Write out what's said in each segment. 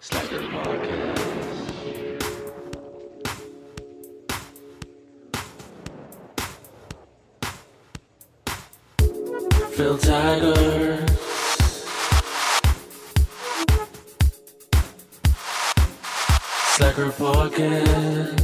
Slacker Podcast. Phil Tiger. Slacker Podcast.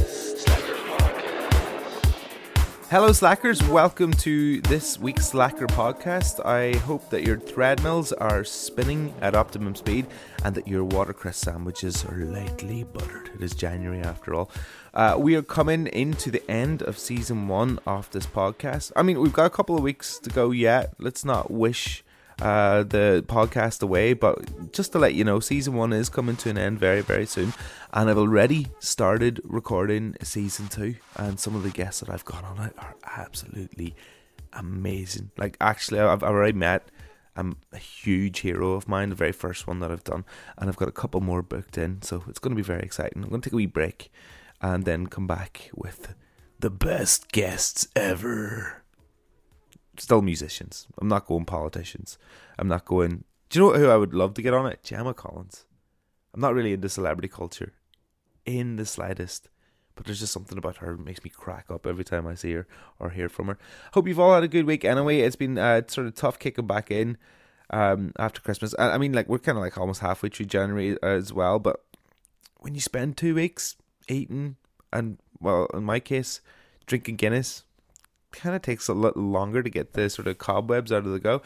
Hello Slackers, welcome to this week's Slacker podcast. I hope that your treadmills are spinning at optimum speed and that your watercress sandwiches are lightly buttered. It is January after all. We are coming into the end of season 1 of this podcast. I mean, we've got a couple of weeks to go yet. Let's not wish the podcast away, but just to let you know, season 1 is coming to an end very, very soon, and I've already started recording season 2, and some of the guests that I've got on it are absolutely amazing. Like, actually, I've already met a huge hero of mine, the very first one that I've done, and I've got a couple more booked in, so it's going to be very exciting. I'm going to take a wee break and then come back with the best guests ever. Still musicians. I'm not going politicians. I'm not going... Do you know who I would love to get on it? Gemma Collins. I'm not really into celebrity culture in the slightest, but there's just something about her that makes me crack up every time I see her or hear from her. Hope you've all had a good week anyway. It's been sort of tough kicking back in after Christmas. I mean, like, we're kind of like almost halfway through January as well, but when you spend 2 weeks eating and, well, in my case, drinking Guinness, kind of takes a little longer to get the sort of cobwebs out of the go.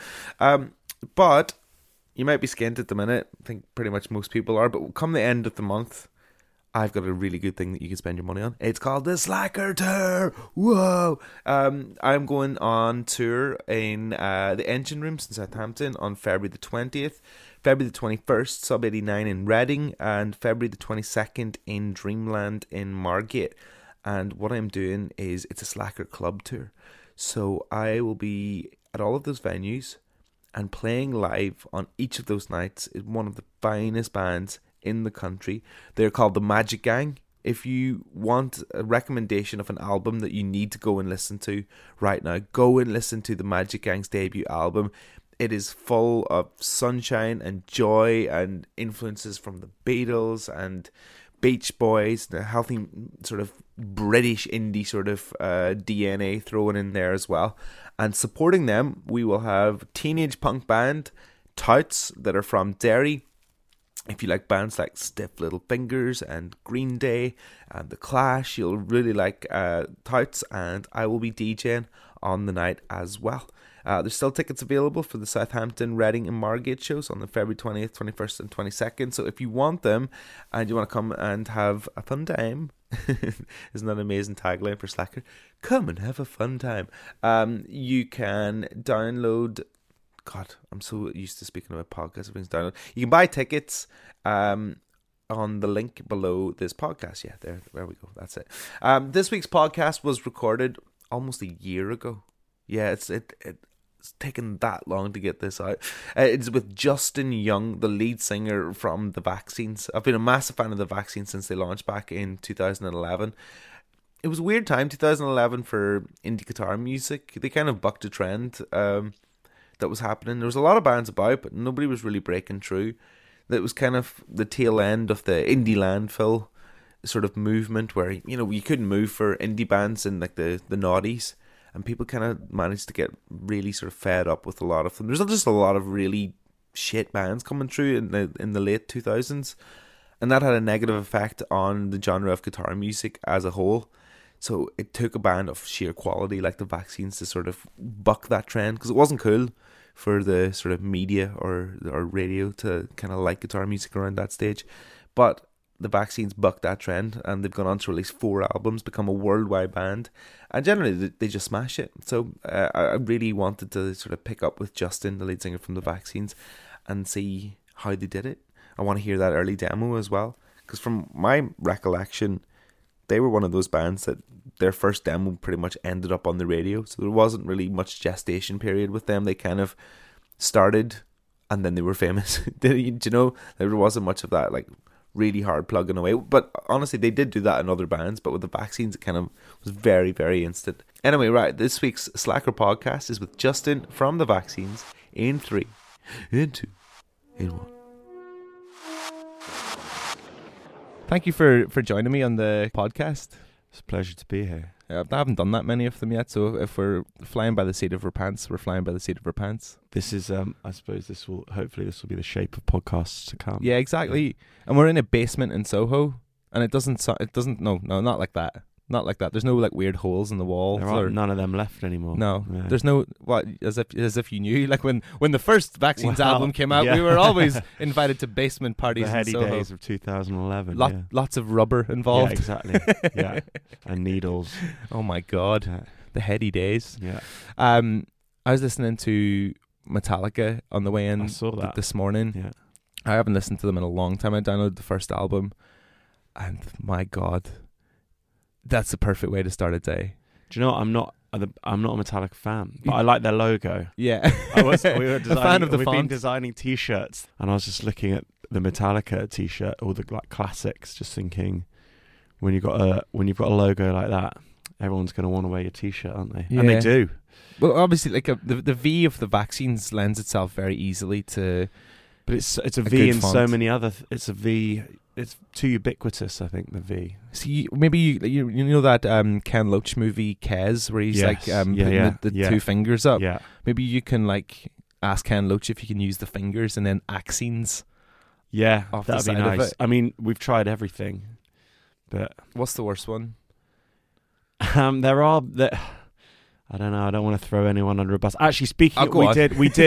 But you might be skint at the minute. I think pretty much most people are. But come the end of the month, I've got a really good thing that you can spend your money on. It's called the Slacker Tour. Whoa! I'm going on tour in the Engine Rooms in Southampton on February the 20th. February the 21st, Sub 89 in Reading. And February the 22nd in Dreamland in Margate. And what I'm doing is, it's a Slacker club tour. So I will be at all of those venues and playing live on each of those nights is one of the finest bands in the country. They're called the Magic Gang. If you want a recommendation of an album that you need to go and listen to right now, go and listen to the Magic Gang's debut album. It is full of sunshine and joy and influences from the Beatles and Beach Boys, the healthy sort of British indie sort of DNA thrown in there as well. And supporting them, we will have teenage punk band Touts that are from Derry. If you like bands like Stiff Little Fingers and Green Day and The Clash, you'll really like Touts, and I will be DJing on the night as well. There's still tickets available for the Southampton, Reading and Margate shows on the February 20th, 21st and 22nd. So if you want them and you want to come and have a fun time, isn't that an amazing tagline for Slacker? Come and have a fun time. You can download... God, I'm so used to speaking about podcasts. Everything's download. You can buy tickets on the link below this podcast. Yeah, there we go. That's it. This week's podcast was recorded almost a year ago. Yeah, it's taken that long to get this out. It's with Justin Young, the lead singer from The Vaccines. I've been a massive fan of The Vaccines since they launched back in 2011. It was a weird time, 2011, for indie guitar music. They kind of bucked a trend that was happening. There was a lot of bands about, but nobody was really breaking through. That was kind of the tail end of the indie landfill sort of movement where, you know, you couldn't move for indie bands in like the noughties. And people kind of managed to get really sort of fed up with a lot of them. There's just a lot of really shit bands coming through in the late 2000s. And that had a negative effect on the genre of guitar music as a whole. So it took a band of sheer quality like The Vaccines to sort of buck that trend. Because it wasn't cool for the sort of media or radio to kind of like guitar music around that stage. But The Vaccines bucked that trend, and they've gone on to release 4 albums, become a worldwide band, and generally they just smash it. So I really wanted to sort of pick up with Justin, the lead singer from The Vaccines, and see how they did it. I want to hear that early demo as well, because from my recollection, they were one of those bands that their first demo pretty much ended up on the radio, so there wasn't really much gestation period with them. They kind of started, and then they were famous. You know, there wasn't much of that, like, really hard plugging away. But honestly, they did do that in other bands, but with The Vaccines, it kind of was very, very instant. Anyway, right, this week's Slacker podcast is with Justin from The Vaccines in 3, in 2, in 1. Thank you for joining me on the podcast. It's a pleasure to be here. I haven't done that many of them yet, so if we're flying by the seat of our pants, we're flying by the seat of our pants. This is, I suppose, hopefully this will be the shape of podcasts to come. Yeah, exactly. And we're in a basement in Soho, and it doesn't. No, not like that. Not like that. There's no like weird holes in the wall. There are none of them left anymore. No, Yeah. there's no. What as if you knew. Like when the first Vaccines Well, album came out, yeah. we were always invited to basement parties The in heady Soho. days of 2011. Lots of rubber involved. Yeah, exactly. Yeah, and needles. Oh my god, Yeah. the heady days. Yeah. I was listening to Metallica on the way in I saw that. this morning. Yeah. I haven't listened to them in a long time. I downloaded the first album, and my god, that's the perfect way to start a day. Do you know what? I'm not a Metallica fan, but I like their logo. Yeah, We were designing, a fan of the we've font. been designing T-shirts, and I was just looking at the Metallica T-shirt, all the like classics, just thinking, when you've got a logo like that, everyone's going to want to wear your T-shirt, aren't they? And Yeah. they do. Well, obviously, like the V of the Vaccines lends itself very easily to. But it's a good V in font. so many other. It's a V. It's too ubiquitous, I think. The V. See, maybe you know that Ken Loach movie Kez, where he's Yes. like putting Yeah. the Yeah. two fingers up. Yeah. Maybe you can like ask Ken Loach if you can use the fingers and then Axines. Yeah, Off the that'd be side of nice. it. I mean, we've tried everything, but What's the worst one? there are that. I don't know. I don't want to throw anyone under a bus. Actually, speaking, Oh, go on.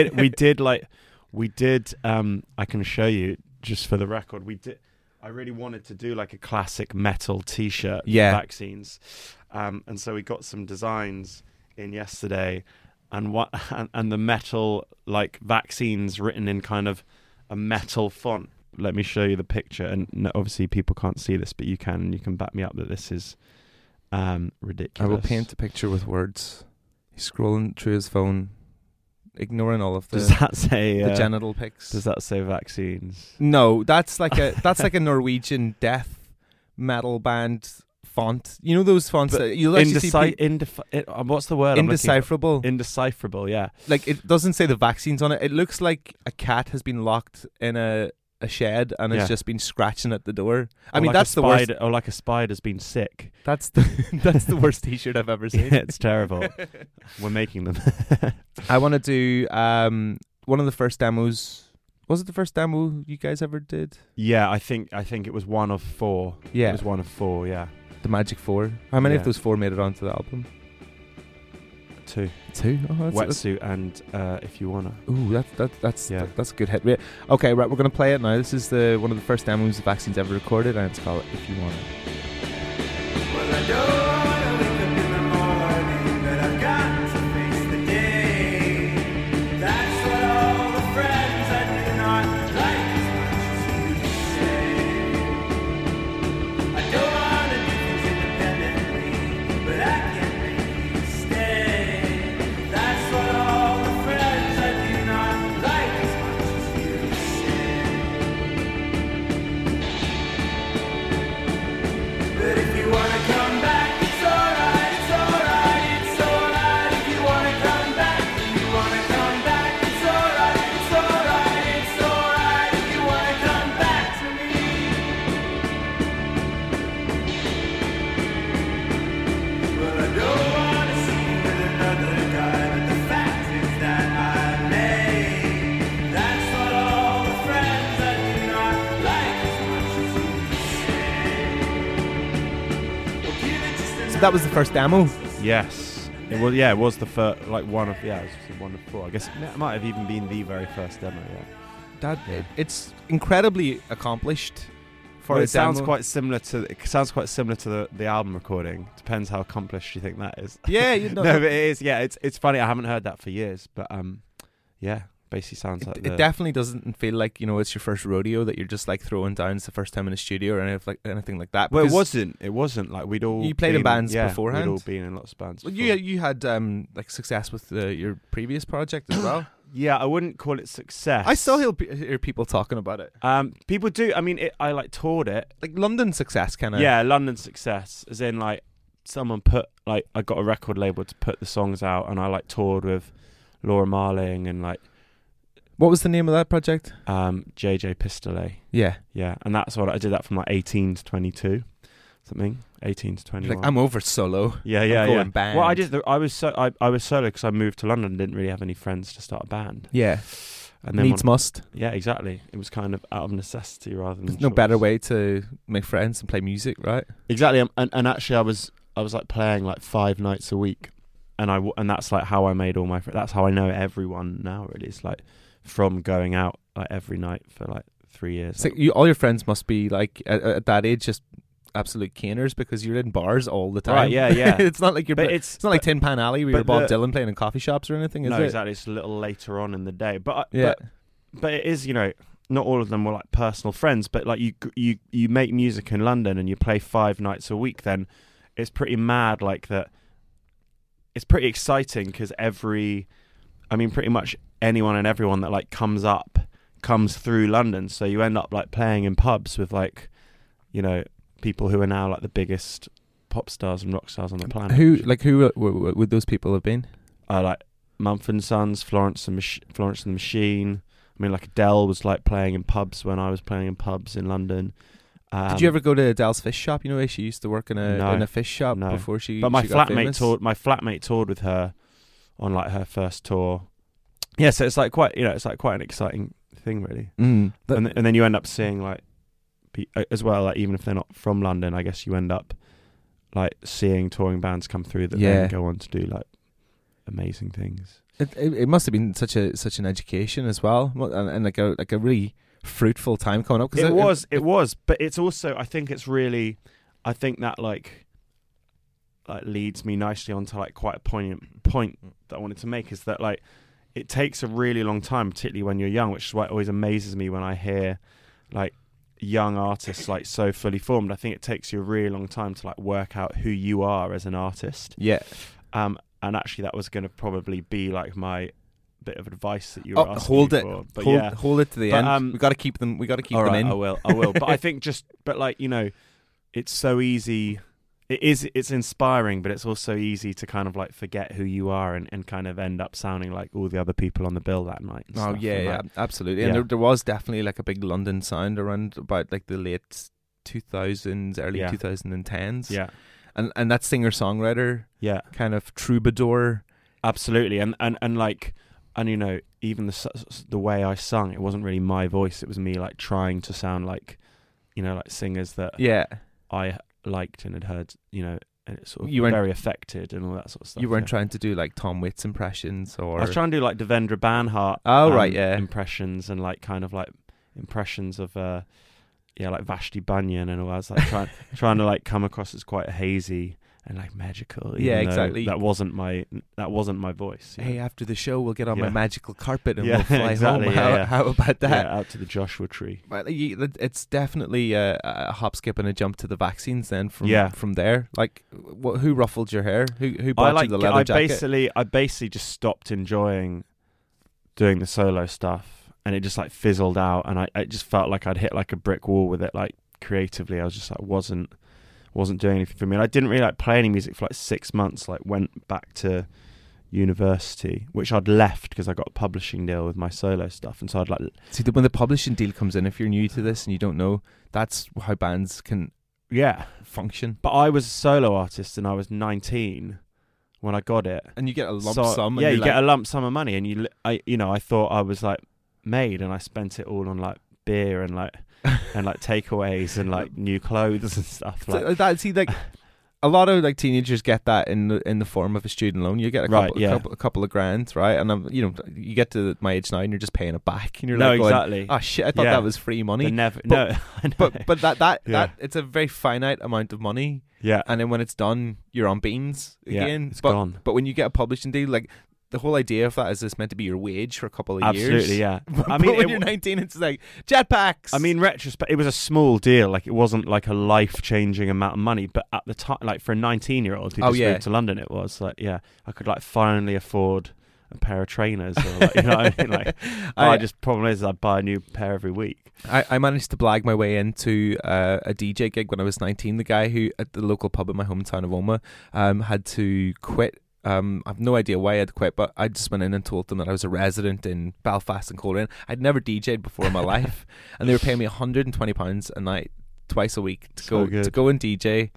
we did. I can show you just for the record. We did. I really wanted to do like a classic metal T-shirt. Yeah. For Vaccines, and so we got some designs in yesterday, and and the metal like Vaccines written in kind of a metal font. Let me show you the picture, and obviously people can't see this, but you can. And you can back me up that this is ridiculous. I will paint a picture with words. He's scrolling through his phone, ignoring all of the Does that say the genital pics. Does that say Vaccines? No, that's like a Norwegian death metal band font. You know those fonts But that you'll actually see what's the word? I'm looking for? indecipherable. Indecipherable. Yeah. Like it doesn't say the Vaccines on it. It looks like a cat has been locked in a shed and Yeah. has just been scratching at the door. I Or mean, like that's a the worst. spider, or like a spider's been sick. That's the worst T-shirt I've ever seen. Yeah, it's terrible. We're making them. I want to do one of the first demos. Was it the first demo you guys ever did? Yeah, I think it was one of 4. Yeah. It was one of 4. Yeah. The Magic 4. How many Yeah. of those 4 made it onto the album? 2. 2. Oh, that's Wetsuit and If You Wanna. Ooh, that's Yeah. that's a good hit. Okay, right, we're gonna play it now. This is one of the first demos the Vaccines ever recorded, and it's called If You Wanna. Well, I don't wanna wake up in the morning, but I've got to face the day. That's what all the friends I do not like as much as you say. I don't wanna do things independently, but I can't make you stay. That's what all the friends I do not like as much as you say. But if you wanna come back, it's alright, it's alright, it's alright. If you wanna come back, if you wanna come back, it's alright, it's alright, it's alright. If you wanna come back to me. Well, I don't wanna see you with another guy, but the fact is that I may. That's what all the friends I do not like as much as you say. So that was the first demo. Yes. It was. Yeah. It was the first. Like one of. Yeah. It was one of 4. I guess it might have even been the very first demo. Yeah. It's incredibly accomplished for Well, a it sounds demo. quite similar to. It sounds quite similar to the album recording. Depends how accomplished you think that is. Yeah, you know, No, but it is. Yeah. It's funny. I haven't heard that for years, but yeah. Basically sounds like it definitely doesn't feel like, you know, it's your first rodeo that you're just like throwing down. It's the first time in a studio or anything like that. Well, it because- wasn't like we'd all. You played in been- bands yeah, beforehand? We'd all been in lots of bands. Well, before. you had like success with your previous project as well. Yeah, I wouldn't call it success. I still hear people talking about it, People do. I mean, I like toured it. like London success kind of. Yeah, London success, as in like someone put like I got a record label to put the songs out, and I like toured with Laura Marling and like What was the name of that project? JJ Pistolet. Yeah. Yeah, and that's what I did that from like 18 to 22, something. 18 to 21. Like, I'm over solo. Yeah, I'm yeah, going yeah. band. Well, I was solo because I moved to London and didn't really have any friends to start a band. Yeah. And then Needs must. yeah, exactly. It was kind of out of necessity rather than There's no choice. better way to make friends and play music, right? Exactly, and actually, I was like playing like 5 nights a week, and that's like how I made all my friends. That's how I know everyone now. Really, it's like from going out like every night for like 3 years. So all your friends must be like at that age just absolute caners because you're in bars all the time. Right, yeah, yeah. It's not like you're. But It's not like Tin Pan Alley where you're but Bob Dylan playing in coffee shops or anything, is no, it? exactly. It's a little later on in the day, but Yeah. but it is, not all of them were like personal friends, but like you make music in London and you play 5 nights a week, then it's pretty mad like that. It's pretty exciting because pretty much anyone and everyone that like comes through London, so you end up like playing in pubs with like, people who are now like the biggest pop stars and rock stars on the planet. Who would those people have been? Like Mumford & Sons, Florence and the Machine. I mean, like Adele was like playing in pubs when I was playing in pubs in London. Did you ever go to Adele's fish shop? You know, she used to work in a fish shop No. before she. But my she got flatmate famous. toured. My flatmate toured with her on like her first tour. Yeah, so it's like quite an exciting thing, really. Mm. And then you end up seeing like as well, like even if they're not from London, I guess you end up like seeing touring bands come through that then go on to do like amazing things. It must have been such an education as well, and like a really fruitful time coming up. Cause it was, but it's also I think that like leads me nicely onto like quite a poignant point that I wanted to make, is that like it takes a really long time, particularly when you're young, which is why it always amazes me when I hear like young artists like so fully formed. I think it takes you a really long time to like work out who you are as an artist. Yeah. And actually that was going to probably be like my bit of advice that you were asking hold me it for. But hold it to the end. We got to keep them all right, in. I will but I think it's so easy. It's inspiring, but it's also easy to kind of like forget who you are and kind of end up sounding like all the other people on the bill that night and stuff. Yeah, absolutely. Yeah. And there was definitely like a big London sound around about like the late 2000s, early 2010s. Yeah. And that singer-songwriter kind of troubadour. Absolutely. And even the way I sung, it wasn't really my voice. It was me like trying to sound like, like singers that I liked and had heard, and it's sort of very affected and all that sort of stuff. You weren't trying to do like Tom Waits impressions, or I was trying to do like Devendra Banhart impressions and like kind of like impressions of like Vashti Bunyan and all that. I was like trying to like come across as quite hazy and like magical. Exactly. That wasn't my voice. Hey, after the show, we'll get on my magical carpet and we'll fly exactly, home. How about that? Yeah, out to the Joshua Tree. But it's definitely a hop, skip, and a jump to the vaccines. Then from there, like, who ruffled your hair? Who bought you the leather jacket? I basically just stopped enjoying doing the solo stuff, and it just like fizzled out, and I just felt like I'd hit like a brick wall with it. Like creatively, I was just like wasn't doing anything for me, and I didn't really like play any music for like 6 months. Like went back to university, which I'd left because I got a publishing deal with my solo stuff, and so I'd like see when the publishing deal comes in. If you're new to this and you don't know, that's how bands can function. But I was a solo artist, and I was 19 when I got it, and you get a lump sum. Yeah, you get a lump sum of money, and I thought I was like made, and I spent it all on like beer and like and like takeaways and like new clothes and stuff like that. See, like a lot of like teenagers get that in the form of a student loan. You get a couple of grand, right? And you get to my age now, and you're just paying it back, and you're like, exactly. Oh shit! I thought that was free money. But that it's a very finite amount of money. Yeah, and then when it's done, you're on beans again. It's gone. But when you get a publishing deal, like, the whole idea of that is it's meant to be your wage for a couple of years. Absolutely, yeah. But when you're 19, it's like jetpacks. I mean, retrospect, it was a small deal. Like, it wasn't like a life-changing amount of money. But at the time, like for a 19-year-old who just moved to London, it was like, I could like finally afford a pair of trainers. Or like, you know what I mean? Like, problem is I buy a new pair every week. I managed to blag my way into a DJ gig when I was 19. The guy who at the local pub in my hometown of Oma had to quit I've no idea why I'd quit, but I just went in and told them that I was a resident in Belfast and Coleraine. I'd never DJ'd before in my life, and they were paying me £120 a night, twice a week So good. to go and DJ,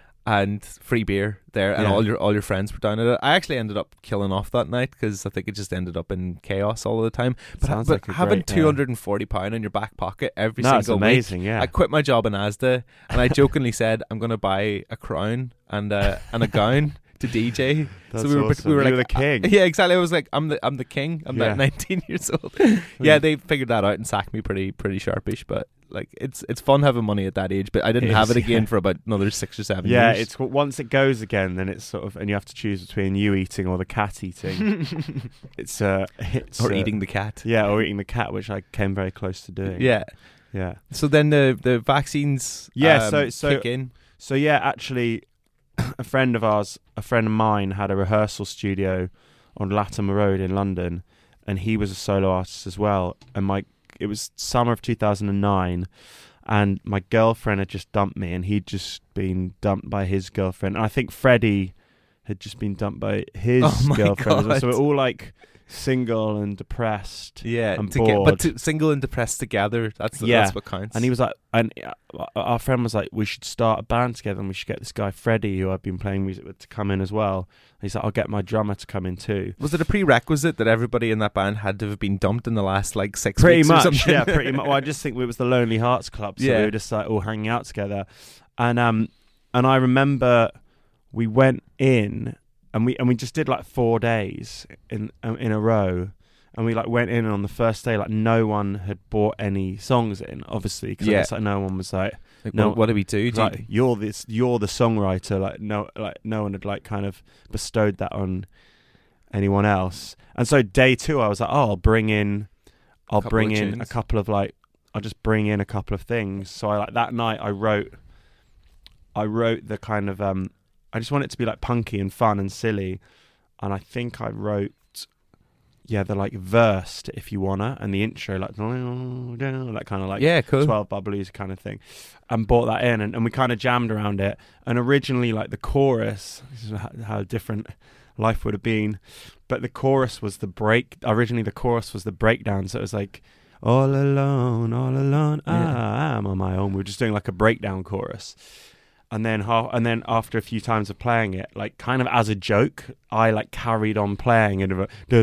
and free beer there, and Yeah. all your friends were down at it. I actually ended up killing off that night because I think it just ended up in chaos all the time. But, Sounds but like a having great, yeah. £240 in your back pocket every No, it's single amazing. week. Yeah. I quit my job in Asda, and I jokingly said I'm going to buy a crown and a gown to DJ. That's so we were awesome. we were You like were the king. yeah, exactly. I was like, I'm the king. I'm Yeah. like 19 years old. Yeah, they figured that out and sacked me pretty sharpish. But like, it's fun having money at that age. But I didn't It have is, it again yeah. for about another 6 or 7 Yeah, years. it's once it goes again, then it's sort of, and you have to choose between you eating or the cat eating. it's or eating the cat. Yeah, or eating the cat, which I came very close to doing. Yeah. Yeah. So then the vaccines Yeah, so kick in. So yeah, actually, a friend of mine had a rehearsal studio on Latimer Road in London, and he was a solo artist as well. And it was summer of 2009, and my girlfriend had just dumped me, and he'd just been dumped by his girlfriend. And I think Freddie had just been dumped by his Oh my girlfriend as well. God. So we're all like single and depressed. Yeah, I'm but bored. single and depressed together. That's Yeah. that's what counts. And he was like, and our friend was like, we should start a band together, and we should get this guy Freddie, who I've been playing music with, to come in as well. And he's like, I'll get my drummer to come in too. Was it a prerequisite that everybody in that band had to have been dumped in the last like 6 Pretty weeks much, or something? yeah, pretty much. Well, I just think it was the Lonely Hearts Club, so Yeah. we were just like all hanging out together. And I remember we went in, and we just did like 4 days in a row. And we like went in, and on the first day, like no one had bought any songs in, obviously, because Yeah. I guess like no one was like, Like, No. what do we do? Do you- like you're the songwriter. Like no one had like kind of bestowed that on anyone else. And so day 2, I was like, oh, I'll bring in Couple of a tunes. couple of I'll just bring in a couple of things. So I like that night I wrote the kind of I just want it to be like punky and fun and silly, and I think I wrote the like verse to If You Wanna, and the intro like that kind of like yeah, cool. 12 bar blues kind of thing, and brought that in, and we kind of jammed around it. And originally like the chorus, this is how different life would have been, but the chorus was the breakdown, so it was like all alone Yeah. I'm on my own. We were just doing like a breakdown chorus. And then after a few times of playing it, like kind of as a joke, I like carried on playing and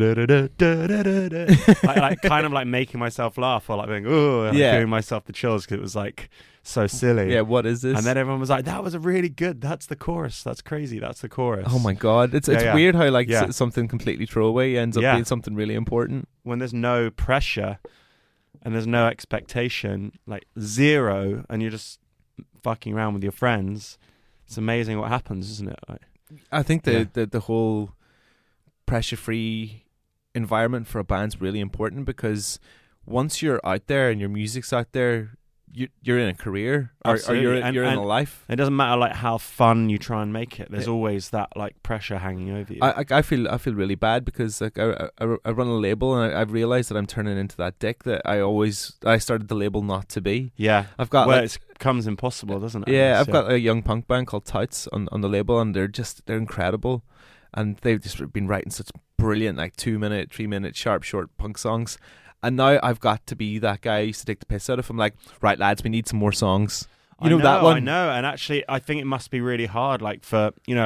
like kind of like making myself laugh, or like being Yeah. giving myself the chills because it was like so silly. Yeah, what is this? And then everyone was like, "That was a really good. That's the chorus. That's crazy. That's the chorus." oh my god, it's Yeah. weird how like Yeah. something completely throwaway ends up Yeah. being something really important. When there's no pressure and there's no expectation, like zero, and you're just fucking around with your friends, it's amazing what happens, isn't it? Like, I think Yeah. the whole pressure-free environment for a band's really important, because once you're out there and your music's out there, you're in a career, or Absolutely. you're And- in and a life. it doesn't matter like how fun you try and make it. There's Yeah. always that like pressure hanging over you. I feel really bad, because like I run a label, and I've realized that I'm turning into that dick that I started the label not to be. yeah, I've got well, like, it becomes impossible, doesn't it? yeah, I've So- got a young punk band called Touts on the label, and they're incredible, and they've just been writing such brilliant like 2-minute, 3-minute sharp short punk songs. And now I've got to be that guy I used to take the piss out of. I'm like, right lads, we need some more songs. You know that one? I know, and actually, I think it must be really hard, like for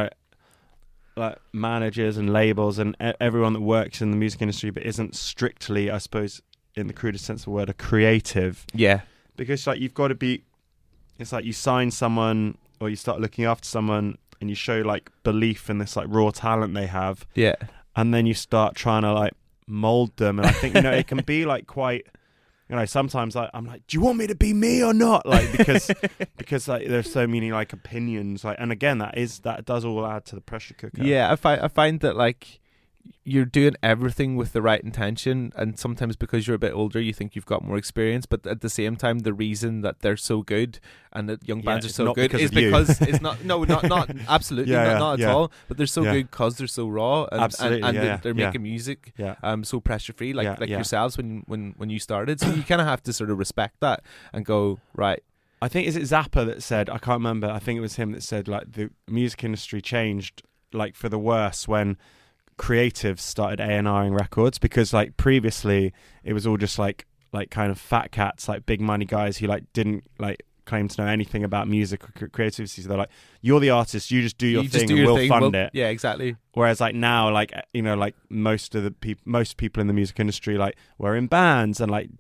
like managers and labels and everyone that works in the music industry, but isn't strictly, I suppose, in the crudest sense of the word, a creative. Yeah. Because like you've got to be. It's like you sign someone or you start looking after someone, and you show like belief in this like raw talent they have, Yeah. and then you start trying to like mold them. And I think it can be like quite. Sometimes I'm like, do you want me to be me or not? Like because like there's so many like opinions. Like, and again, that does all add to the pressure cooker. Yeah, I find that like you're doing everything with the right intention, and sometimes because you're a bit older you think you've got more experience, but at the same time the reason that they're so good and that young bands are it's so not good because is of you. because it's not not absolutely not at all, but they're so Yeah. good because they're so raw, and Absolutely, yeah, they're yeah. making music Yeah. so pressure free, like Yeah, yeah. yourselves when you started, so you kind of have to sort of respect that and go, right. I think, is it Zappa that said, I can't remember, I think it was him that said like the music industry changed like for the worse when creatives started A&Ring records, because like previously it was all just like kind of fat cats, like big money guys who like didn't like claim to know anything about music or creativity. So they're like, you're the artist, you just do your thing and we'll fund it. Yeah, exactly. Whereas like now, like, you know, like most people in the music industry, like, were in bands and like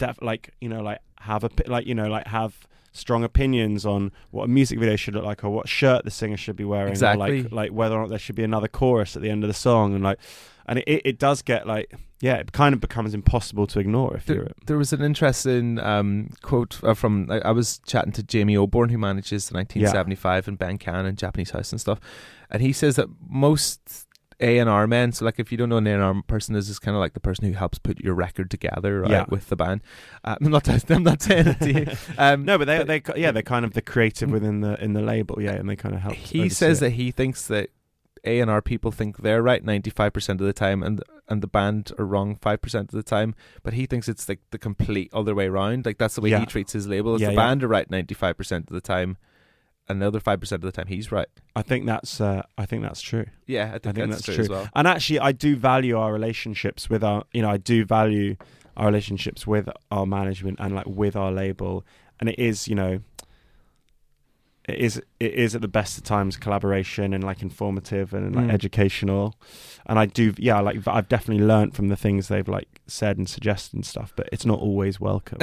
have strong opinions on what a music video should look like, or what shirt the singer should be wearing, Exactly. or like whether or not there should be another chorus at the end of the song, and it does get like, yeah, it kind of becomes impossible to ignore if you're. There was an interesting quote from, I was chatting to Jamie Oborn, who manages the 1975 and Ben Can and Japanese House and stuff, and he says that most A&R men, so like if you don't know an A&R person, is kind of like the person who helps put your record together, right, with the band. I'm not saying it to you. No, but they're kind of the creative within the label, and they kind of help. He says that he thinks that A&R people think they're right 95% of the time, and the band are wrong 5% of the time. But he thinks it's like the complete other way around. Like that's the way he treats his label. Is the band are right 95% of the time, and the other 5% of the time he's right. I think that's true. Yeah, I think that's true as well. And actually, I do value our relationships with our relationships with our management and like with our label. And it is, it is at the best of times collaboration and like informative and like educational. And I do, I've definitely learnt from the things they've like said and suggested and stuff, but it's not always welcome.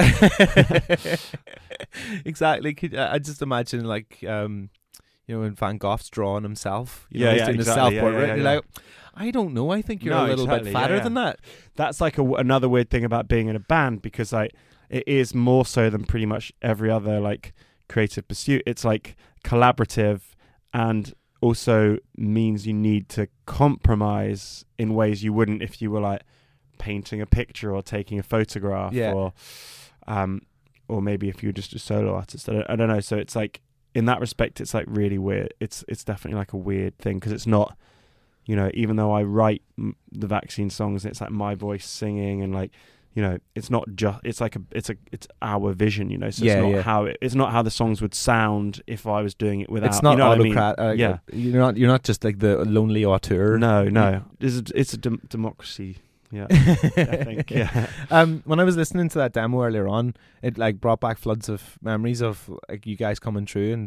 Exactly. I just imagine like, when Van Gogh's drawing himself, he's doing exactly. a self-portrait, Yeah. you're like, I don't know, I think you're a little bit fatter than that. That's like another weird thing about being in a band, because like it is more so than pretty much every other like creative pursuit. It's like collaborative, and also means you need to compromise in ways you wouldn't if you were like painting a picture or taking a photograph, or maybe if you were just a solo artist. I don't know. So it's like, in that respect, it's like really weird. It's definitely like a weird thing, because it's not, even though I write the Vaccine songs, it's like my voice singing, and like, it's not just, it's like it's our vision, so it's not how the songs would sound if I was doing it without. It's not autocrat. I mean? You're not just like the lonely auteur. No. It's a democracy. Yeah, I think. Yeah. When I was listening to that demo earlier on, it like brought back floods of memories of like you guys coming through in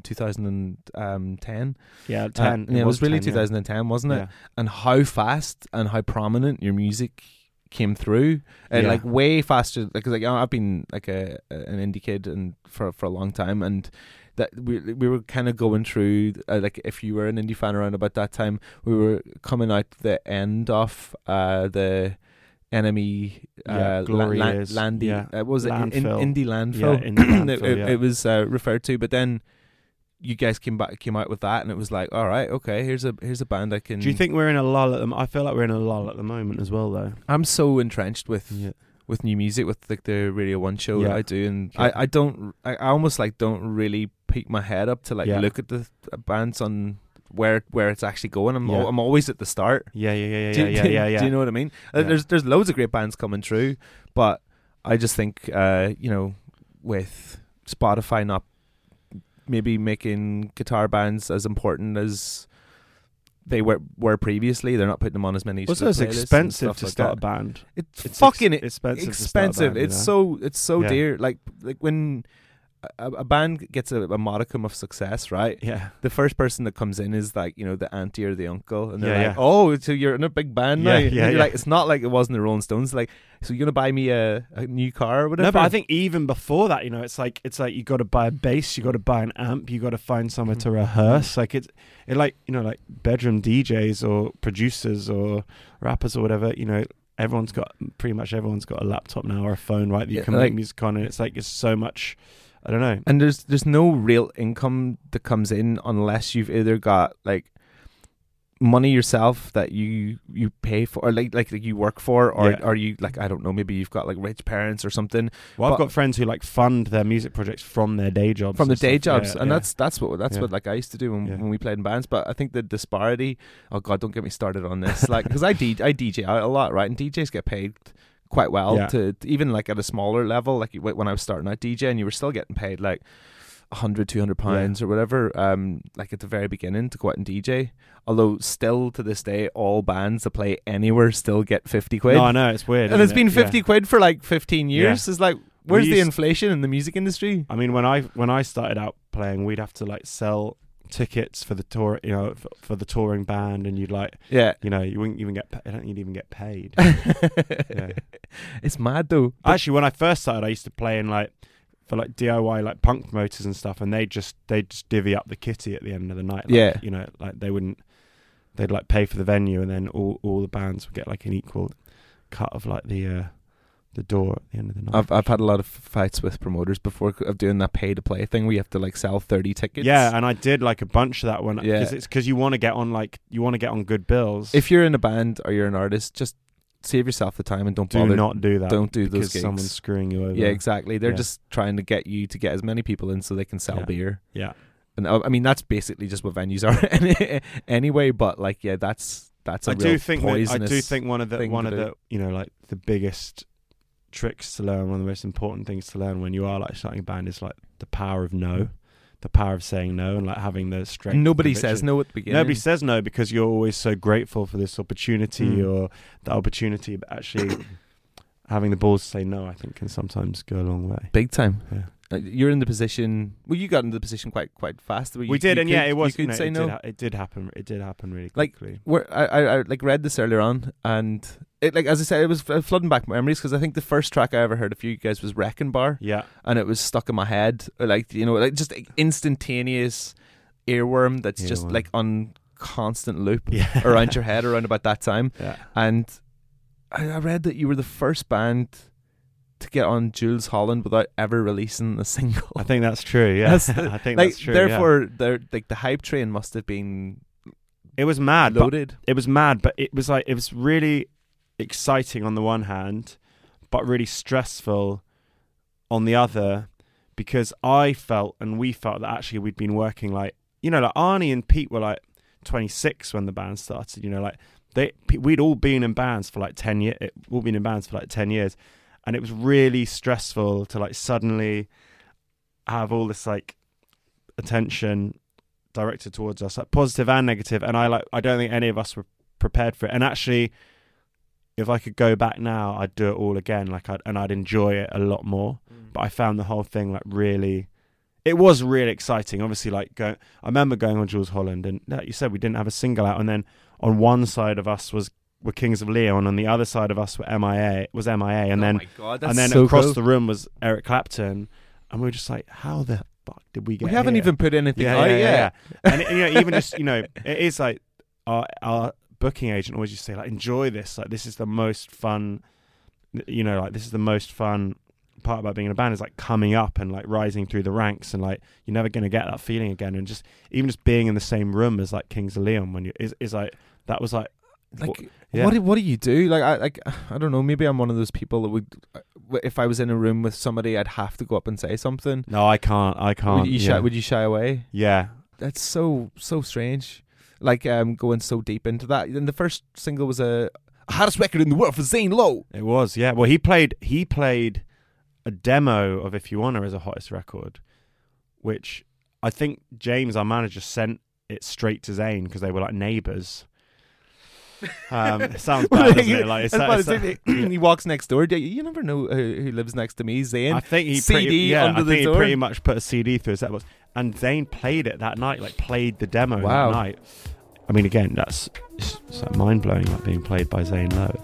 2010. Yeah, 10. It was really 2010, wasn't it? Yeah. And how fast and how prominent your music came through, and like way faster. Because like I've been like an indie kid and for a long time, and that we were kind of going through like, if you were an indie fan around about that time, we were coming out the end of the Enemy Glorious Landy, was it Landfill. Indie Landfill? Yeah, Indie Landfill, it was referred to, but then you guys came out with that, and it was like, all right, okay, here's a band I can. Do you think we're in a lull at I feel like we're in a lull at the moment as well, though. I'm so entrenched with new music, with like the Radio 1 show that I do, and I almost like don't really peek my head up to like look at the bands on where it's actually going. I'm always at the start. Yeah. Do you know what I mean? There's loads of great bands coming through, but I just think with Spotify not maybe making guitar bands as important as they were previously, they're not putting them on as many. Also, it's expensive to start a band. It's fucking expensive. Expensive. It's so dear. Like when a band gets a modicum of success, right? Yeah. The first person that comes in is like, the auntie or the uncle, and they're like, "Oh, so you're in a big band now?" And you're like, it's not like it wasn't the Rolling Stones. Like, so you're gonna buy me a new car or whatever? No, but I think even before that, it's like you got to buy a bass, you got to buy an amp, you got to find somewhere to rehearse. Like it like bedroom DJs or producers or rappers or whatever. Pretty much everyone's got a laptop now or a phone, right? That you can make music on, and it's like it's so much. I don't know. And there's no real income that comes in unless you've either got like money yourself that you pay for, or like you work for, or you like, I don't know, maybe you've got like rich parents or something. Well, I've got friends who like fund their music projects from their day jobs. From the day jobs, and that's what like I used to do when we played in bands. But I think the disparity. Oh God, don't get me started on this. Like, because I DJ out a lot, right? And DJs get paid quite well to even like at a smaller level. Like when I was starting out DJing, you were still getting paid like 100, 200 pounds or whatever, like at the very beginning, to go out and DJ. Although still to this day, all bands that play anywhere still get 50 quid. No, I know, it's weird. And it's isn't been it? 50 quid for like 15 years. It's like, where's the used- inflation in the music industry? I mean, when I started out playing, we'd have to like sell tickets for the tour, you know, for the touring band, and you'd like, Yeah. you know, you wouldn't even get. I don't think you'd even get paid. Yeah. It's mad though. Actually, when I first started, I used to play in like for like DIY like punk promoters and stuff, and they'd just divvy up the kitty at the end of the night. Like, Yeah. you know, like they'd like pay for the venue, and then all the bands would get like an equal cut of like the door at the end of the night. I've had a lot of fights with promoters before of doing that pay to play thing where you have to like sell 30 tickets. Yeah, and I did like a bunch of that one. Yeah. Because it's because you want to get on good bills. If you're in a band or you're an artist, just save yourself the time and don't do bother. not do that. Don't do those because gigs. someone's screwing you over. Yeah, exactly. They're Yeah. just trying to get you to get as many people in so they can sell Yeah. beer. Yeah. And I mean that's basically just what venues are anyway. But like, yeah, that's a I real do think poisonous one of the thing to do. you know, like the biggest tricks to learn, one of the most important things to learn when you are like starting a band is like the power of no, the power of saying no, and like having the strength. And nobody conviction. says no at the beginning. Nobody says no because you're always so grateful for this opportunity Mm. or that opportunity, but actually having the balls to say no, I think, can sometimes go a long way. Big time. Yeah. You're in the position. Well, you got into the position quite fast. Where We did, and yeah, it was. You could say no. It did happen. It did happen really Like, quickly. Where I like read this earlier on, and it, like as I said, it was flooding back memories because I think the first track I ever heard of you guys was Wrecking Bar, Yeah. and it was stuck in my head, like, you know, like just instantaneous earworm that's just Earworm. like on constant loop Yeah. around your head around about that time. Yeah. And I read that you were the first band to get on Jules Holland without ever releasing a single. I think that's true. Yeah. That's- I think like, that's true. yeah. therefore, like the hype train must have been It was mad. But loaded. it was mad, but it was really exciting on the one hand, but really stressful on the other, because I felt and we felt that actually we'd been working like, you know, like Arnie and Pete were like 26 when the band started. You know, like we'd all been in bands for like 10 years. All been in bands for like 10 years, and it was really stressful to like suddenly have all this like attention directed towards us, like positive and negative, and I don't think any of us were prepared for it. And actually, if I could go back now, I'd do it all again, I'd enjoy it a lot more. But I found the whole thing like really, it was really exciting. Obviously, like I remember going on Jules Holland, and like you said, we didn't have a single out, and then on one side of us were Kings of Leon, on the other side of us were MIA, and then my God, and then so across cool. the room was Eric Clapton, and we were just like, how the fuck did we get We haven't here? even put anything out yeah. yet. And you know, even just, you know, it is like our booking agent always used to say like, enjoy this, like this is the most fun, you know, like this is the most fun part about being in a band is like coming up and like rising through the ranks, and like you're never going to get that feeling again. And just even just being in the same room as like Kings of Leon when you is like, that was like yeah. What do you do? Like I don't know. Maybe I'm one of those people that would, if I was in a room with somebody, I'd have to go up and say something. No, I can't. Would you yeah. would you shy away? Yeah. That's so strange. Like going so deep into that. And the first single was a hottest record in the world for Zane Lowe. It was, yeah. Well, he played a demo of If You Wanna as a hottest record, which I think James, our manager, sent it straight to Zane because they were like neighbours. It sounds bad, doesn't it? Like, He walks next door. You never know who lives next to me. Zane. I think he CD under the door. he pretty much put a CD through his set box, and Zane played it that night. Like played the demo Wow. that night. I mean, again, it's like mind blowing, like being played by Zane Lowe.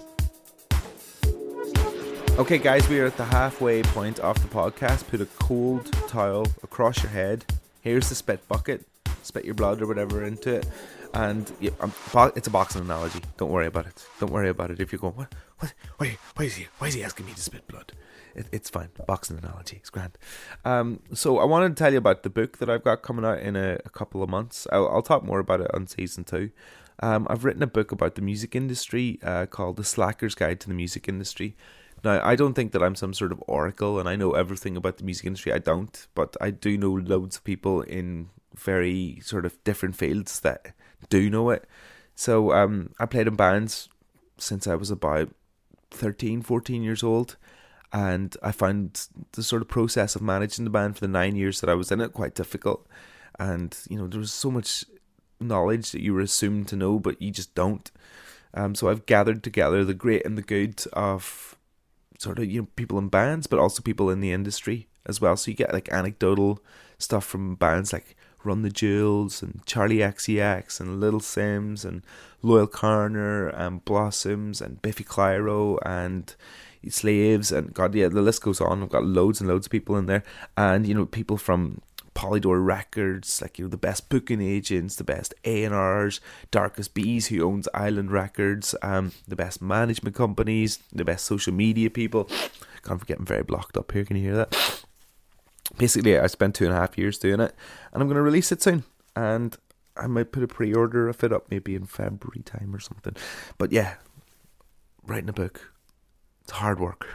Okay, guys, we are at the halfway point of the podcast. Put a cold towel across your head. Here's the spit bucket. Spit your blood or whatever into it. And it's a boxing analogy. Don't worry about it. Don't worry about it. If you're going, why is he asking me to spit blood? It's fine. Boxing analogy. It's grand. So I wanted to tell you about the book that I've got coming out in a couple of months. I'll talk more about it on season 2. I've written a book about the music industry called The Slacker's Guide to the Music Industry. Now, I don't think that I'm some sort of oracle and I know everything about the music industry. I don't. But I do know loads of people in very sort of different fields that do know it. So I played in bands since I was about 13, 14 years old. and I found the sort of process of managing the band for the 9 years that I was in it quite difficult. And there was so much knowledge that you were assumed to know, but you just don't. So I've gathered together the great and the good of sort of people in bands, but also people in the industry as well. So you get like anecdotal stuff from bands like Run the Jewels and Charlie XCX and Little Sims and Loyal Corner and Blossoms and Biffy Clyro and Slaves and God, yeah, the list goes on. I've got loads and loads of people in there, and people from Polydor Records, like the best booking agents, the best A&Rs, Darkest Bees, who owns Island Records, the best management companies, the best social media people. God, I'm getting very blocked up here. Can you hear that? Basically, I spent 2.5 years doing it, and I'm going to release it soon. And I might put a pre-order of it up maybe in February time or something. But yeah, writing a book, it's hard work.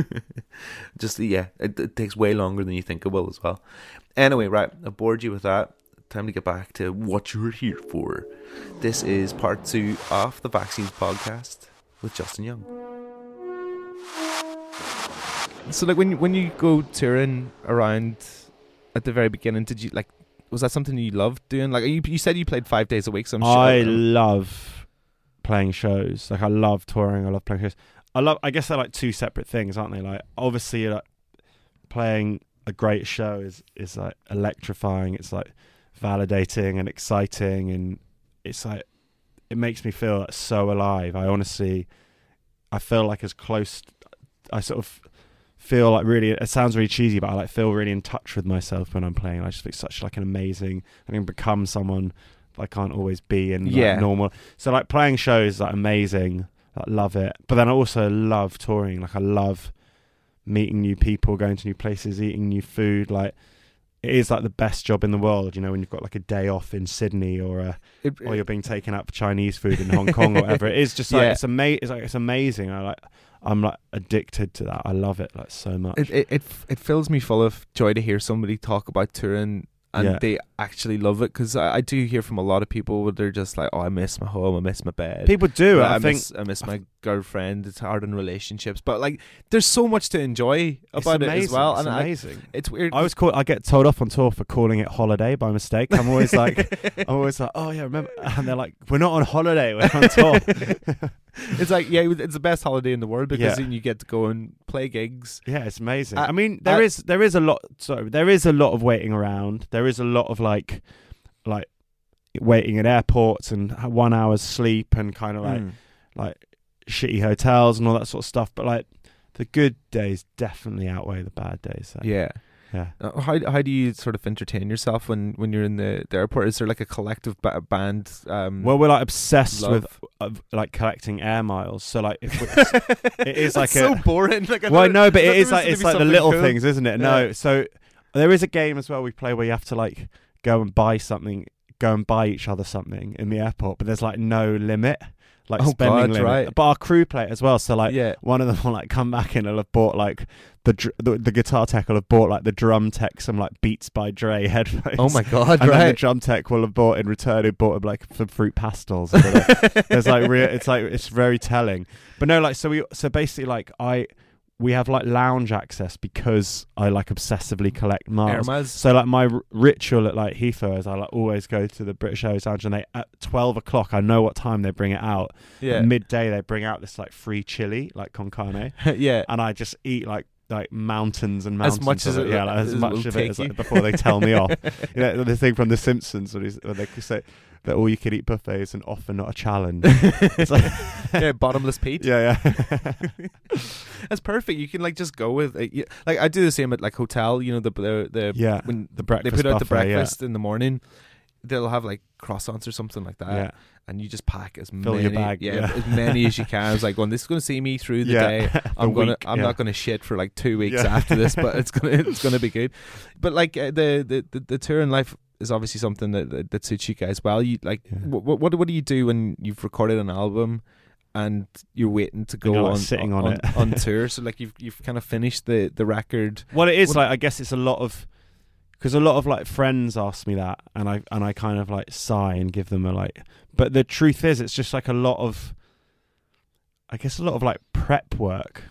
It takes way longer than you think it will as well. Anyway, right, I've bored you with that. Time to get back to what you're here for. This is part 2 of the Vaccines podcast with Justin Young. So, like, when you go touring around at the very beginning, did you was that something you loved doing? Like, you said you played 5 days a week, so I'm sure. I love playing shows. Like, I love touring. I love playing shows. I guess they're like two separate things, aren't they? Like, obviously, like, playing a great show is like electrifying. It's like validating and exciting, and it's like it makes me feel like so alive. I feel like as close. I sort of feel like really. It sounds really cheesy, but I like feel really in touch with myself when I'm playing. I just feel such like an amazing. I can become someone I can't always be in normal. So like playing shows is like amazing. I love it, but then I also love touring. Like I love meeting new people, going to new places, eating new food. Like it is like the best job in the world, when you've got like a day off in Sydney or you're being taken out for Chinese food in Hong Kong or whatever. It is just like it's amazing. I'm like addicted to that. I love it like so much. It fills me full of joy to hear somebody talk about touring and they actually love it, because I do hear from a lot of people where they're just like, oh, I miss my home, I miss my bed. People do. I miss my girlfriend. It's hard in relationships, but like there's so much to enjoy about it as well. It's amazing. It's weird. I get told off on tour for calling it holiday by mistake. I'm always like, oh yeah, remember? And they're like, we're not on holiday, we're on tour. It's like, it's the best holiday in the world, because then you get to go and play gigs. Yeah, it's amazing. I mean, there is a lot of waiting around. There is a lot of like waiting at airports and 1 hour's sleep and kind of like shitty hotels and all that sort of stuff. But like the good days definitely outweigh the bad days. So. Yeah. How do you sort of entertain yourself when you're in the airport? Is there like a collective band? Well, we're like obsessed with like collecting air miles. So like, it is like so boring. Like, but it is like, it's like the little things, isn't it? Yeah. No, so there is a game as well we play where you have to like go and buy each other something in the airport, but there's like no limit. Like spending limit. Right. But our crew play it as well. So like one of them will like come back and will have bought like the guitar tech will have bought like the drum tech some like Beats by Dre headphones. Oh my god! And then the drum tech will have bought in return. He bought like some fruit pastels. There's like it's very telling. But no, like so basically like we have like lounge access because I like obsessively collect miles. So like my ritual at like Heathrow is I like always go to the British Airways Lounge, and they at 12 o'clock I know what time they bring it out. Yeah. At midday they bring out this like free chili like con carne. Yeah. And I just eat like mountains and mountains as much of as it. Yeah, like, as much of it as like, before they tell me off. The thing from The Simpsons where they say that all you can eat buffet is an offer, not a challenge. It's like bottomless Pete. Yeah. That's perfect. You can like just go with it. Like I do the same at like hotel. When the breakfast they put out the buffet, breakfast in the morning, they'll have like croissants or something like that. Yeah. And you just pack fill your bag, as many as you can. I was like, this is going to see me through the day. I'm not going to shit for like 2 weeks after this, but it's gonna be good. But like the touring life is obviously something that suits you guys well. You like what do you do when you've recorded an album and you're waiting to go on sitting on it on tour? So like you've kind of finished the record. Well, it is like I guess it's a lot of. Because a lot of like friends ask me that, and I kind of like sigh and give them a like. But the truth is, it's just like a lot of like prep work.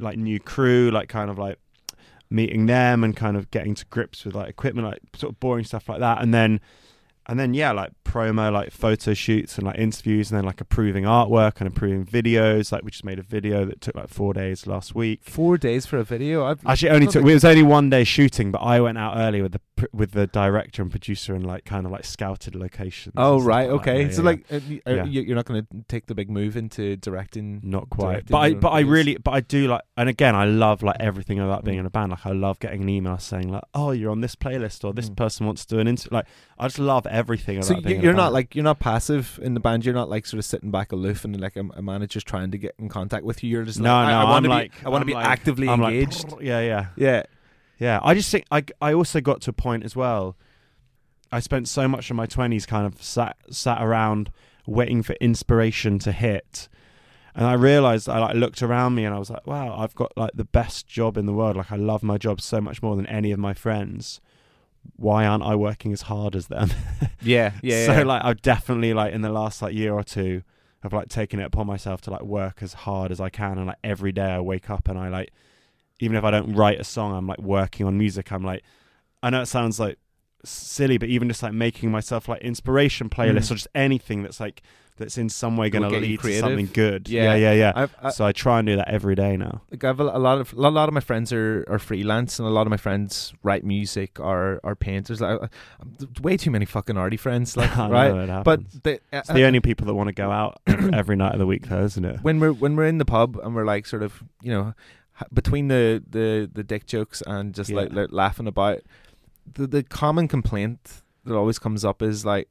like new crew, like kind of like meeting them and kind of getting to grips with like equipment, like sort of boring stuff like that, and then yeah, like promo, like photo shoots and like interviews, and then like approving artwork and approving videos. Like we just made a video that took like 4 days last week. 4 days for a video? Actually, it was only 1 day shooting, but I went out early with the director and producer and like kind of like scouted locations. Oh, and stuff right, like okay. that. So Yeah. you're not going to take the big move into directing? Not quite, directing but your own videos? I do like, and again, I love like everything about being in a band. Like I love getting an email saying like, oh, you're on this playlist, or this person wants to do an interview. Like I just love everything about So being in a you're band. not like, you're not passive in the band. You're not like sort of sitting back aloof and like a manager's trying to get in contact with you. You're just No, like, I want to be I'm like- actively I'm engaged. Like, yeah. Yeah. I just think I also got to a point as well. I spent so much of my 20s kind of sat around waiting for inspiration to hit. And I realized, I like looked around me and I was like, wow, I've got like the best job in the world. Like I love my job so much more than any of my friends. Why aren't I working as hard as them? Yeah. So like I've definitely like in the last like year or two, I've like taken it upon myself to like work as hard as I can. And like every day I wake up and I like, even if I don't write a song, I'm like working on music. I'm like, I know it sounds like silly, but even just like making myself like inspiration playlists or just anything that's like that's in some way going to get you lead to creative. something good. Yeah. Yeah. I So I try and do that every day now. like I have a lot of my friends are freelance, and a lot of my friends write music or are painters. Like way too many fucking arty friends, like I know right. it But happens. it's It's the only people that want to go out every night of the week, though, isn't it? when we're in the pub and we're like sort of, you know, between the dick jokes and just like laughing about, the common complaint that always comes up is like,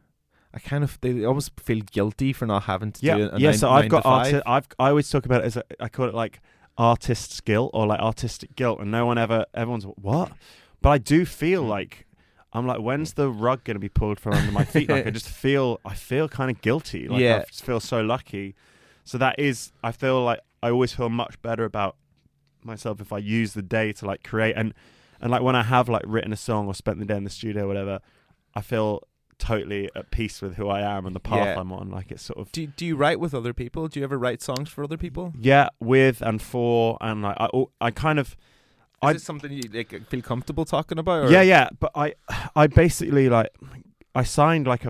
they always feel guilty for not having to do it. Yeah. So I've got artist. I always talk about it as I call it like artist's guilt or like artistic guilt, and everyone's what? But I do feel like I'm like, when's the rug going to be pulled from under my feet? Like I feel kind of guilty. Like I just feel so lucky. So I feel like I always feel much better about myself if I use the day to like create and like when I have like written a song or spent the day in the studio or whatever, I feel totally at peace with who I am and the path I'm on. Like it's sort of. Do you write with other people? Do you ever write songs for other people? Yeah, with and for, and like I kind of. Is it something you like feel comfortable talking about? Or? Yeah, but I basically like I signed like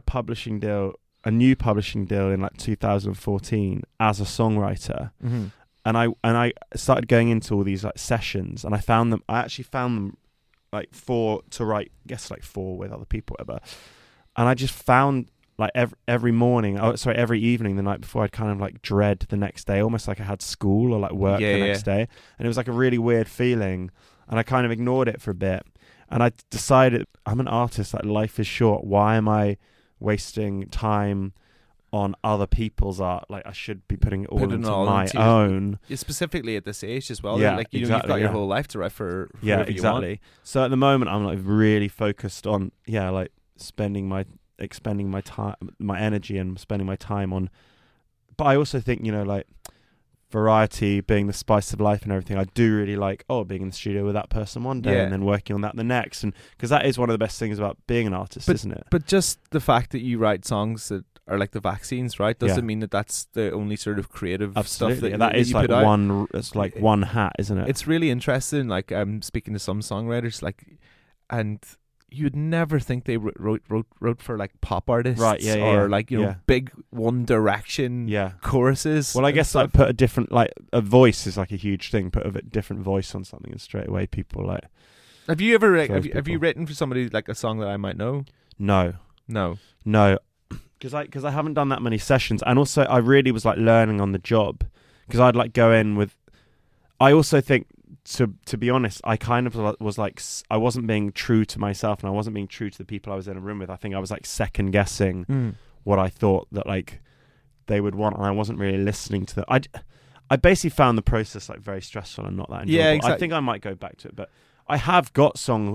a new publishing deal in like 2014 as a songwriter, and I started going into all these like sessions, and I actually found them like to write, I guess like 4 with other people, whatever. And I just found like every evening the night before, I'd kind of like dread the next day, almost like I had school or like work the next day. And it was like a really weird feeling. And I kind of ignored it for a bit. And I decided, I'm an artist, like life is short. Why am I wasting time on other people's art? Like I should be putting it all into my own. Specifically at this age as well. Yeah, like exactly, you've got your whole life to write for whatever you want. So at the moment I'm like really focused on like expending my time, my energy, and spending my time on. But I also think, you know, like variety being the spice of life and everything, I do really like being in the studio with that person one day and then working on that the next, and because that is one of the best things about being an artist, isn't it? But just the fact that you write songs that are like the vaccines, right, doesn't mean that that's the only sort of creative stuff that is you like put out. one. It's like one hat, isn't it? It's really interesting. Like I'm speaking to some songwriters, like, and you'd never think they wrote for like pop artists, right? Yeah, or like, you know, big One Direction choruses. Well, I guess like put a different, like a voice is like a huge thing. Put a different voice on something, and straight away people like. Have you ever have you written for somebody like a song that I might know? No. Because I haven't done that many sessions, and also I really was like learning on the job, because I'd like go in with. I also think, to be honest, I kind of was like, I wasn't being true to myself, and I wasn't being true to the people I was in a room with. I think I was like second guessing what I thought that like they would want, and I wasn't really listening to them. I basically found the process like very stressful and not that enjoyable. Yeah, exactly. I think I might go back to it, but I have got songs,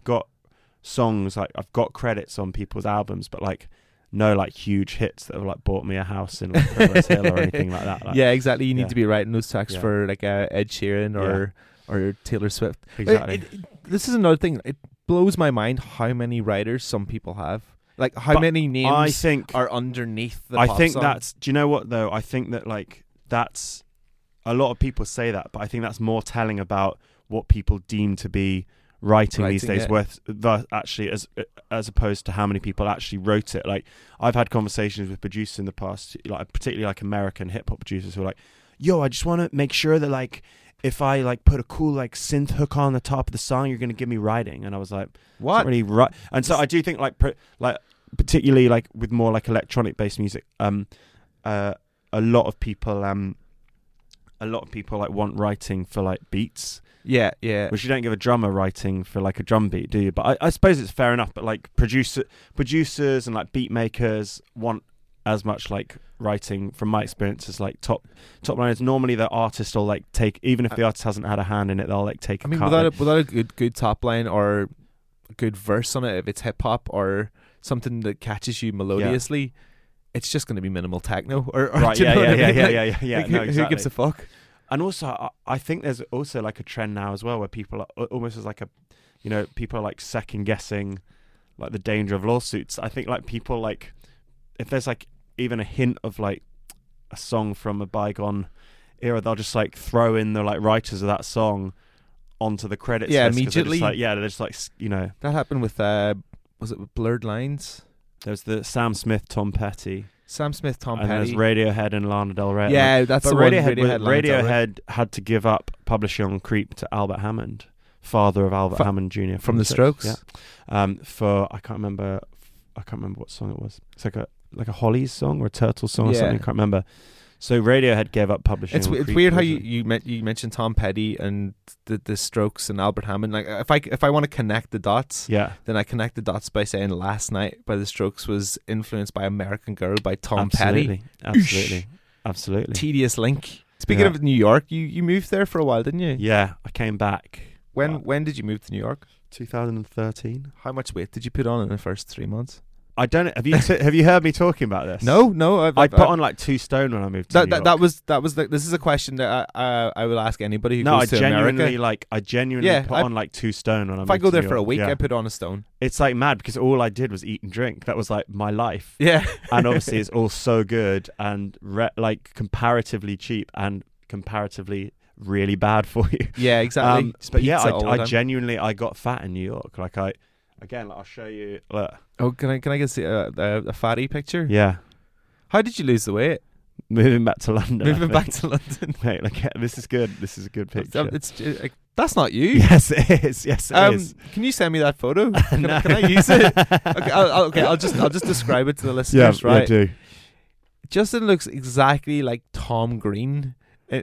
like I've got credits on people's albums, but like no like huge hits that have like bought me a house in like Primrose Hill or anything like that. Like, yeah, exactly. You need to be writing those tracks for like Ed Sheeran or Taylor Swift. Exactly. This is another thing. It blows my mind how many writers some people have. Like how many names I think are underneath the I pop think song. that's. Do you know what though? I think that like that's a lot of people say that, but I think that's more telling about what people deem to be writing these days, actually as opposed to how many people actually wrote it. Like, I've had conversations with producers in the past, like particularly like American hip hop producers, who are like, yo, I just want to make sure that like if I like put a cool like synth hook on the top of the song, you're going to give me writing. And I was like, What? Really right. And so I do think like particularly like with more like electronic based music, a lot of people like want writing for like beats. Yeah. Which you don't give a drummer writing for like a drum beat, do you? But I suppose it's fair enough. But like producers and like beat makers want as much like writing, from my experience, as like top liners. Normally the artist will like take, even if the artist hasn't had a hand in it, they'll like take. Without a good top line or a good verse on it, if it's hip hop or something that catches you melodiously, it's just going to be minimal techno. Or right? do you know what I mean? Yeah. Like, No, exactly. Who gives a fuck? And also, I think there's also like a trend now as well where people are almost as like people are like second guessing like the danger of lawsuits. I think like people like, if there's like even a hint of like a song from a bygone era, they'll just like throw in the like writers of that song onto the credits. Yeah, list, 'cause immediately. they're just like That happened with was it with Blurred Lines? There's the Sam Smith, Tom Petty. Sam Smith, Tom and Petty. there's Radiohead and Lana Del Rey. Yeah, that's but the one. Radiohead had to give up publishing on Creep to Albert Hammond, father of Albert Hammond Jr. from the Strokes. Yeah. For I can't remember what song it was. It's like a Hollies song or a Turtles song or something. I can't remember. So Radiohead gave up publishing. It's on Creep, weird how you mentioned Tom Petty and the Strokes and Albert Hammond. Like if I want to connect the dots, then I connect the dots by saying Last Night by the Strokes was influenced by American Girl by Tom Petty. Absolutely. Tedious link. Speaking of New York, you moved there for a while, didn't you? Yeah, I came back. When did you move to New York? 2013. How much weight did you put on in the first 3 months? I don't. Have you heard me talking about this? No. I put on like 2 stone when I moved to New York. That was. This is a question that I will ask anybody who goes to America. I genuinely put on like 2 stone when I moved to New York. If I go there for a week, I put on a stone. It's like mad because all I did was eat and drink. That was like my life. Yeah. And obviously it's all so good and like comparatively cheap and comparatively really bad for you. Yeah, exactly. But yeah, I genuinely got fat in New York. Like I'll show you. Look. Oh, can I get a fatty picture? Yeah. How did you lose the weight? Moving back to London. Wait, like this is good. This is a good picture. That's not you. Yes, it is. Yes, it is. Can you send me that photo? Can I use it? Okay, I'll just describe it to the listeners. Right. Yeah, do. Justin looks exactly like Tom Green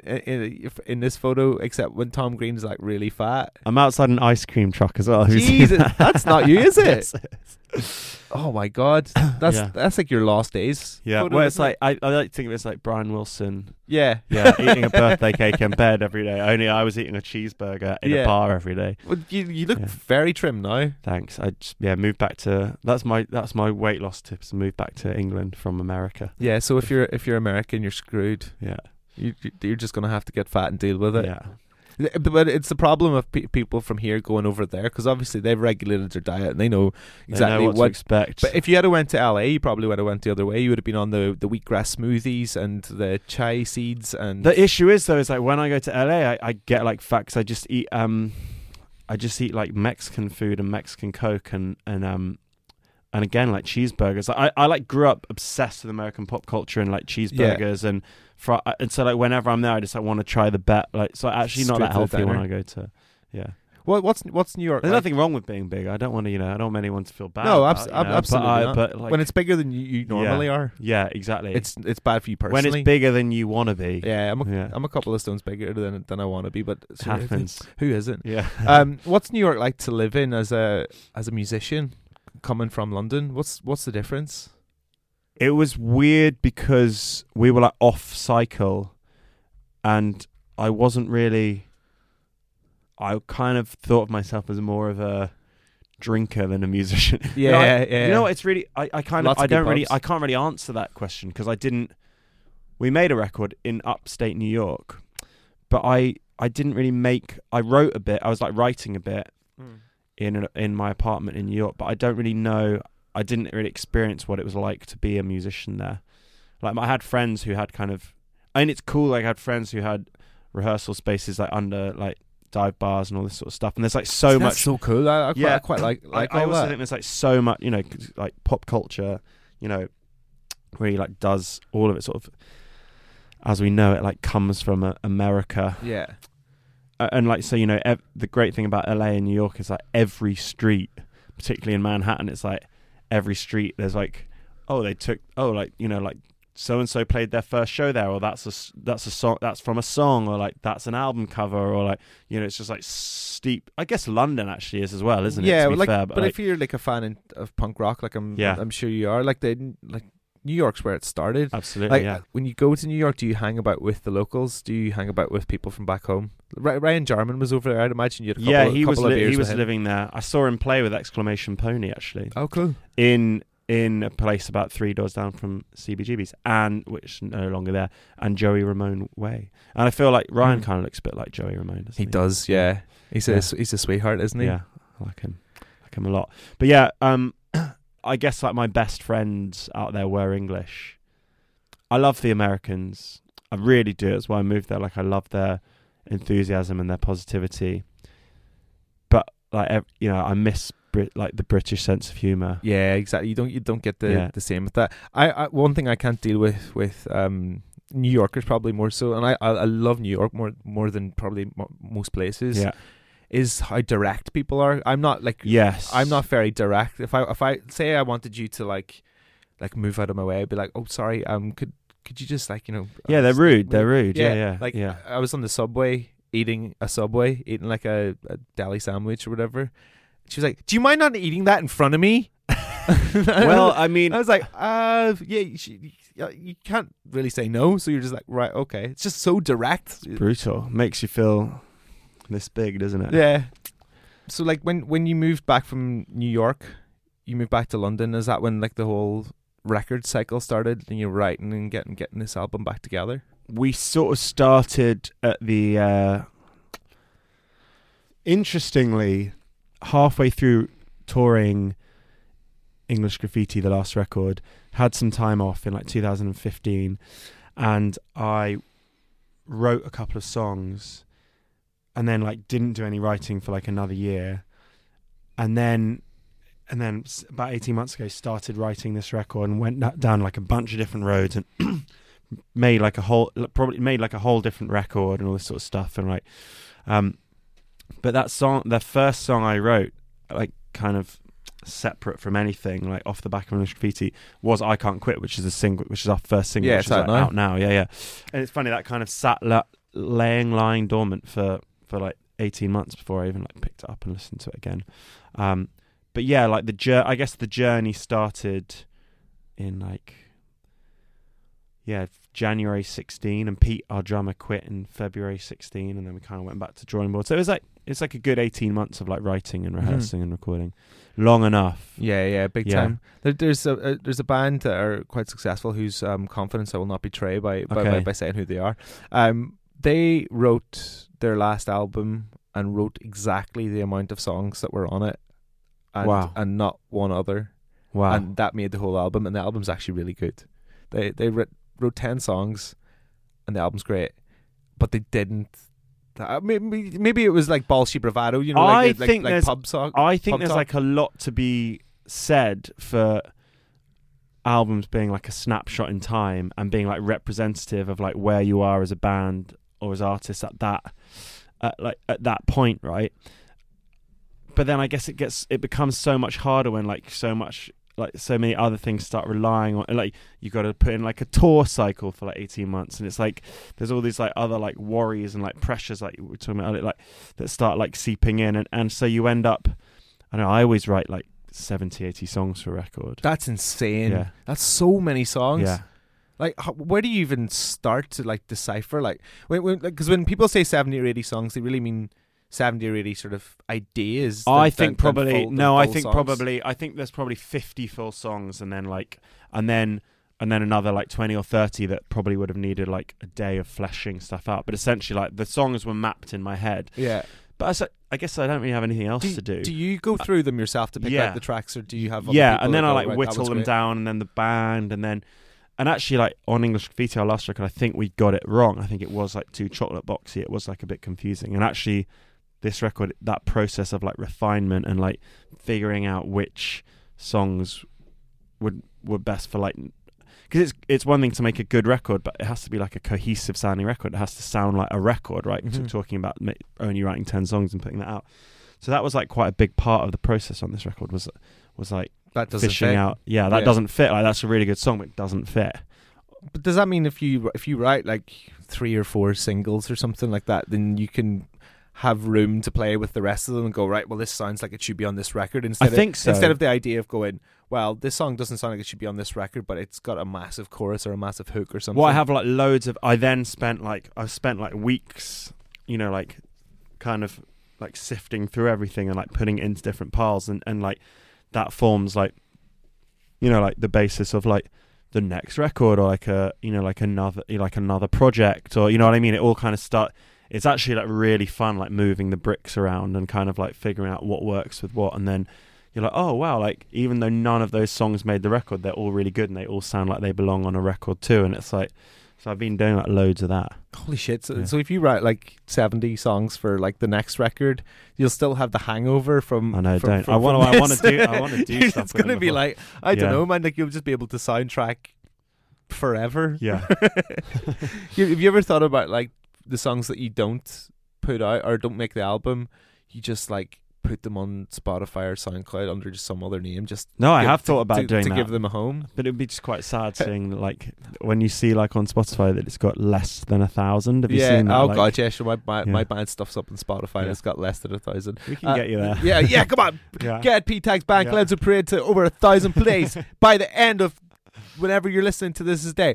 in this photo, except when Tom Green's like really fat. I'm outside an ice cream truck as well. Jesus, that's not you, is it? Yes, oh my God, that's like your lost days. Yeah, photo, well, it's like I like to think of it as like Brian Wilson. Yeah, eating a birthday cake in bed every day. Only I was eating a cheeseburger in a bar every day. Well, you look very trim now. Thanks. I just moved back to that's my weight loss tips. Move back to England from America. Yeah, so if you're American, you're screwed. Yeah. You're just going to have to get fat and deal with it. Yeah. But it's the problem of people from here going over there, because obviously they've regulated their diet and they know exactly what to expect. But if you had went to LA, you probably would have went the other way. You would have been on the wheatgrass smoothies and the chai seeds. And the issue is though, is like when I go to LA, I get like fat because I just eat like Mexican food and Mexican Coke and again like cheeseburgers. I like grew up obsessed with American pop culture and like cheeseburgers and so like whenever I'm there I just like want to try the like so actually not that healthy when I go to Well, what's New York? There's nothing wrong with being big. I don't want to I don't want anyone to feel bad. No, absolutely not. But like, when it's bigger than you normally are. Yeah, exactly. It's bad for you personally. When it's bigger than you want to be. Yeah, I'm a couple of stones bigger than I want to be, but it happens. Who isn't? Yeah. What's New York like to live in as a musician coming from London? What's the difference? It was weird because we were like off cycle and I wasn't really I kind of thought of myself as more of a drinker than a musician. Yeah, You know, it's really I can't really answer that question because we made a record in upstate New York, but I didn't really I wrote a bit. I was like writing a bit in my apartment in New York, but I don't really know. I didn't really experience what it was like to be a musician there. Like I had friends who had it's cool. Like I had friends who had rehearsal spaces like under like dive bars and all this sort of stuff. And there's like so That's much. so cool. I quite like I all also that. think there's like so much, you know, like pop culture, you know, where he like does all of it sort of as we know it, like comes from America. Yeah. And like, so, you know, the great thing about LA and New York is like every street, particularly in Manhattan, it's like every street there's like, like, you know, like so and so played their first show there, or that's a song that's from a song, or like that's an album cover, or like, you know, it's just like steep. I guess London actually is as well, isn't it? Yeah, to be like, fair, but if you're like a fan of punk rock, like I'm sure you are. Like New York's where it started. Absolutely, Like, yeah. when you go to New York, do you hang about with the locals? Do you hang about with people from back home? Ryan Jarman was over there. I'd imagine you had a couple, he was of beers he with was him. living there. I saw him play with Exclamation Pony actually Oh, cool. in a place about 3 doors down from CBGB's, and which is no longer there, and Joey Ramone Way. And I feel like Ryan kind of looks a bit like Joey Ramone, doesn't he? He does, yeah. He's a sweetheart, isn't he? Yeah, I like him a lot. But yeah, I guess like my best friends out there were English. I love the Americans. I really do. That's why I moved there. Like, I love their enthusiasm and their positivity. But like, you know, I miss like the British sense of humor. Yeah, exactly. You don't get the same with that. I one thing I can't deal with New Yorkers probably more so, and I love New York more than probably most places. Yeah. Is how direct people are. I'm not like I'm not very direct. If I say I wanted you to like move out of my way, I'd be like, oh sorry, could you just like, you know? Yeah, they're rude. They're rude. Yeah. Like, yeah. I was on the subway eating like a deli sandwich or whatever. She was like, do you mind not eating that in front of me? Well, I mean, I was like, you can't really say no, so you're just like, right, okay. It's just so direct. brutal. Makes you feel this big, doesn't it? Yeah. So like when you moved back from New York, you moved back to London. Is that when like the whole record cycle started and you're writing and getting this album back together? We sort of started at the interestingly halfway through touring English Graffiti, the last record, had some time off in like 2015, and I wrote a couple of songs and then like didn't do any writing for like another year, and then about 18 months ago started writing this record and went down like a bunch of different roads and made like a whole different record and all this sort of stuff. And like but that song, the first song I wrote, like kind of separate from anything, like off the back of English Graffiti, was I Can't Quit, which is our first single. Yeah, which it's is out like out now. Yeah. And it's funny, that kind of sat lying dormant for like 18 months before I even like picked it up and listened to it again. But yeah, like I guess the journey started in like January 16, and Pete, our drummer, quit in February 16, and then we kind of went back to drawing board. So it's like a good 18 months of like writing and rehearsing and recording, long enough. Yeah, big time. There's a band that are quite successful whose confidence I will not betray by saying who they are. They wrote their last album and wrote exactly the amount of songs that were on it. And not one other. Wow. And that made the whole album, and the album's actually really good. They wrote 10 songs and the album's great, but they didn't. Maybe it was like ballsy bravado, you know, like pub song. I think there's like a lot to be said for albums being like a snapshot in time and being like representative of like where you are as a band or as artists at that point, right? But then I guess it becomes so much harder when like so many other things start relying on, like you got to put in like a tour cycle for like 18 months, and it's like there's all these like other like worries and like pressures like we're talking about, like that start like seeping in, and so you end up, I don't know, I always write like 70-80 songs for a record. That's insane. Yeah. That's so many songs. Yeah. Like, where do you even start to like decipher? Like, because when people say 70 or 80 songs, they really mean 70 or 80 sort of ideas. I think there's probably 50 full songs, and then another like 20 or 30 that probably would have needed like a day of fleshing stuff out. But essentially, like the songs were mapped in my head. Yeah. But I guess I don't really have anything else to do. Do you go through them yourself to pick out the tracks, or do you have? And then I like whittle them down, and then the band, and then And actually, like on English Graffiti, our last record, I think we got it wrong. I think it was like too chocolate boxy. It was like a bit confusing. And actually, this record, that process of like refinement and like figuring out which songs were best for like, because it's one thing to make a good record, but it has to be like a cohesive sounding record. It has to sound like a record, right? Mm-hmm. So talking about only writing 10 songs and putting that out. So that was like quite a big part of the process on this record was like That doesn't fishing fit. out. Yeah, that doesn't fit. Like that's a really good song, but it doesn't fit. But does that mean if you write like 3 or 4 singles or something like that, then you can have room to play with the rest of them and go, right, well, this sounds like it should be on this record, instead of the idea of going, well, this song doesn't sound like it should be on this record, but it's got a massive chorus or a massive hook or something. Well, I have like loads of. I spent like weeks, you know, like kind of like sifting through everything and like putting it into different piles, and like that forms like, you know, like the basis of like the next record, or like a, you know, like another project, or you know what I mean. It all kind of it's actually like really fun, like moving the bricks around and kind of like figuring out what works with what, and then you're like, oh wow, like even though none of those songs made the record, they're all really good and they all sound like they belong on a record too. And it's like, so I've been doing like loads of that. Holy shit. So, Yeah. so if you write like 70 songs for like the next record, you'll still have the hangover from. I know, from, don't. from, I want this. to do stuff. It's with going to them be before. like, I don't Yeah. know, man, like you'll just be able to soundtrack forever. Yeah. Have you ever thought about like the songs that you don't put out or don't make the album, you just like put them on Spotify or SoundCloud under just some other name? Just No, I have thought about to doing to that. give them a home. But it would be just quite sad seeing like when you see like on Spotify that it's got less than 1,000. Have you Yeah. seen that? Oh like, god, yeah. Sure. My Yeah. band stuff's up on Spotify. And Yeah. it's got less than 1,000. we can get you there. Yeah. Come on. Yeah. Get P-Tags Band Yeah. Clouds of Parade to over 1,000 plays by the end of whenever you're listening to this day.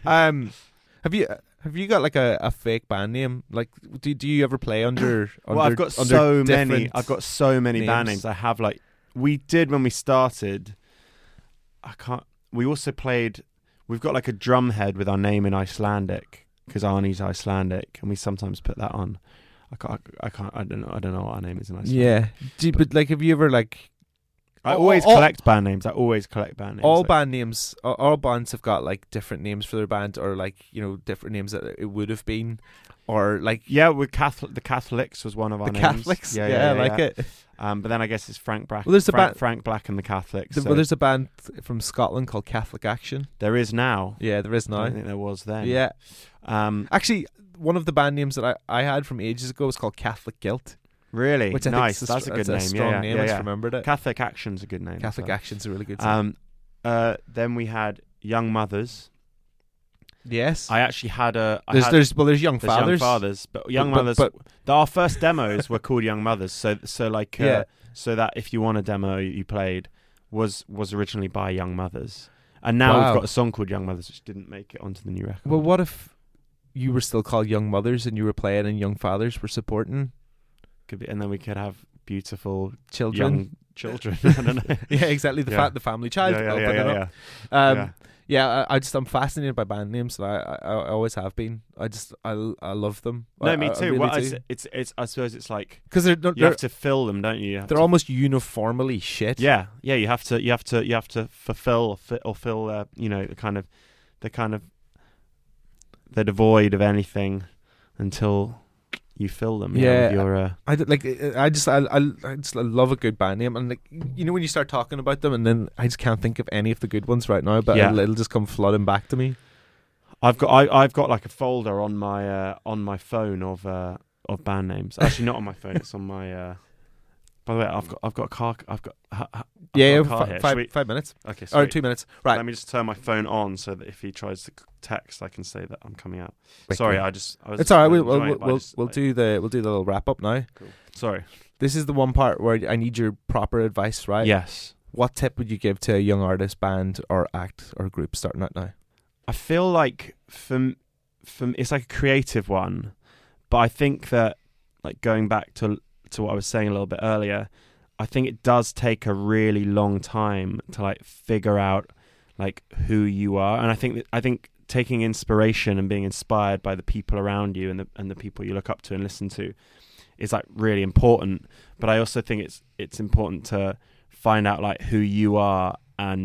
Have you got like a fake band name? Like, do you ever play under? Well, I've got under so many. different I've got so many band names? names. I have like we did when we started. I can't. We also played. We've got like a drum head with our name in Icelandic because Arnie's Icelandic, and we sometimes put that on. I can't. I don't know what our name is in Icelandic. Yeah. But like, have you ever like? I always collect band names. I always collect band names. All like, band names, all bands have got like different names for their band, or like, you know, different names that it would have been, or like Yeah, with the Catholics was one of our the names. Catholics. Yeah, I like it. But then I guess it's Frank Black. Well, there's a Frank Black and the Catholics. Well, there's a band from Scotland called Catholic Action. There is now. Yeah, there is I now. don't think there was then. Yeah, Actually, one of the band names that I had from ages ago was called Catholic Guilt, really which I nice. think That's a good it's name. a strong yeah, name. yeah, I just yeah. remembered it. Catholic Action's a good name. Catholic as well. Action's a really good name. Then we had Young Mothers. Yes, I actually had a. there's Young Young Fathers. Fathers, but Young But- Mothers. but- Our first demos were called Young Mothers. So like Yeah. so that if you want a demo you played was originally by Young Mothers, and now Wow. we've got a song called Young Mothers which didn't make it onto the new record. Well, what if you were still called Young Mothers and you were playing and Young Fathers were supporting Could be, and then we could have beautiful children? young children. I don't know. Yeah, exactly. Yeah. The family child. yeah, opening yeah, up. yeah. I'm fascinated by band names. And I always have been. I love them. No, me too. Well, do. it's I suppose it's like Because you they're have to fill them, don't you? You have they're to- almost uniformly shit. Yeah. You have to fulfill or fill. You know, they're devoid of anything until you fill them. Yeah. With your, I love a good band name, and like, you know, when you start talking about them, and then I just can't think of any of the good ones right now, but Yeah. it'll just come flooding back to me. I've got like a folder on my phone of band names. Actually, not on my phone. It's on my. By the way, I've got a car. I've got a car here. Should we- 5 minutes Okay, or sorry. 2 minutes. Right. Let me just turn my phone on so that if he tries to text, I can say that I'm coming out. Wicked. Sorry, I was. It's all right. enjoying We'll it, but I just, like- do the little wrap up now. Cool. Sorry. This is the one part where I need your proper advice, right? Yes. What tip would you give to a young artist, band, or act or group starting out now? I feel like from it's like a creative one, but I think that like going back to what I was saying a little bit earlier, I think it does take a really long time to like figure out like who you are, and I think taking inspiration and being inspired by the people around you and the people you look up to and listen to is like really important. But I also think it's important to find out like who you are and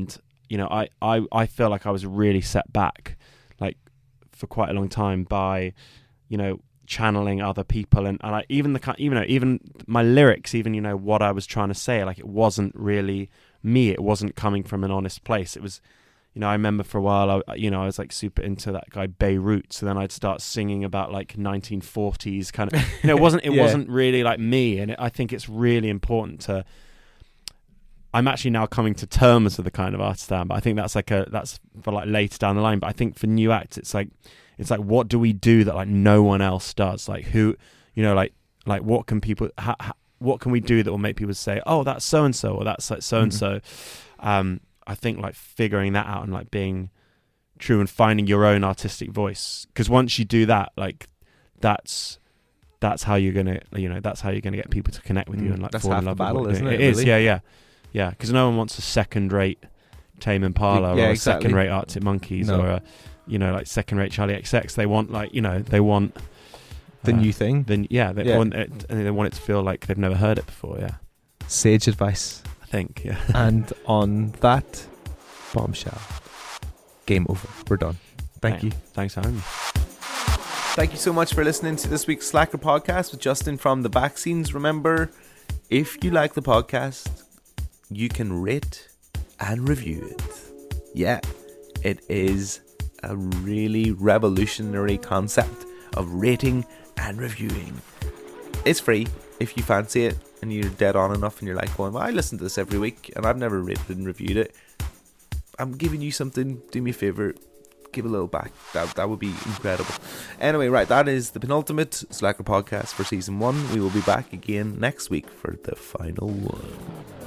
I feel like I was really set back, like, for quite a long time by, channeling other people, and even my lyrics, even what I was trying to say, like, it wasn't really me. It wasn't coming from an honest place. It was, I remember for a while, I was like super into that guy Beirut. So then I'd start singing about like 1940s kind of. It wasn't really like me. And I think it's really important to. I'm actually now coming to terms with the kind of artist I am, but I think that's for like later down the line. But I think for new acts, it's like what do we do that like no one else does? Like who, like what can people, what can we do that will make people say, oh, that's so and so, or that's like so and so. I think like figuring that out and like being true and finding your own artistic voice, because once you do that, like that's how you're gonna get people to connect with you and like that's fall half in the love battle, with what isn't you're it? doing. It is, Really? yeah. Because no one wants a second-rate Tame Impala Yeah, or a exactly. second-rate Arctic Monkeys No. or a like second-rate Charlie XX. They want The new thing. They want it, and they want it to feel like they've never heard it before. Yeah, Sage advice. I think. Yeah. And on that bombshell, game over. We're done. Thank you. Thanks for having me. Thank you so much for listening to this week's Slacker podcast with Justin from the Back Scenes. Remember, if you like the podcast, you can rate and review it. Yeah, it is a really revolutionary concept of rating and reviewing. It's free if you fancy it and you're dead on enough and you're like going, well, I listen to this every week and I've never rated and reviewed it. I'm giving you something. Do me a favour, give a little back. That would be incredible. Anyway, right, that is the penultimate Slacker podcast for season 1. We will be back again next week for the final one.